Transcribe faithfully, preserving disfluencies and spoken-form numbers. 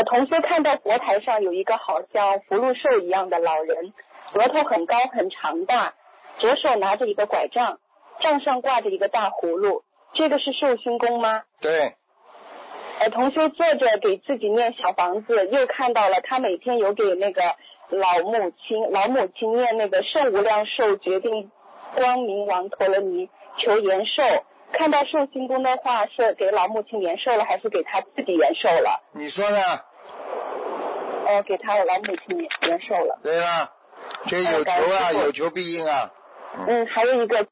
呃，同修看到佛台上有一个好像福禄寿一样的老人，额头很高很长大，左手拿着一个拐杖，杖上挂着一个大葫芦，这个是寿星公吗？ 对。 呃，同修坐着给自己念小房子，又看到了他每天有给那个老母亲老母亲念那个圣无量寿决定光明王陀罗尼求延寿，看到寿星公的话是给老母亲延寿了还是给他自己延寿了？ 你说呢？ 呃，给他老母亲延寿了。 对啊，这有求啊，有求必应啊。 嗯，还有一个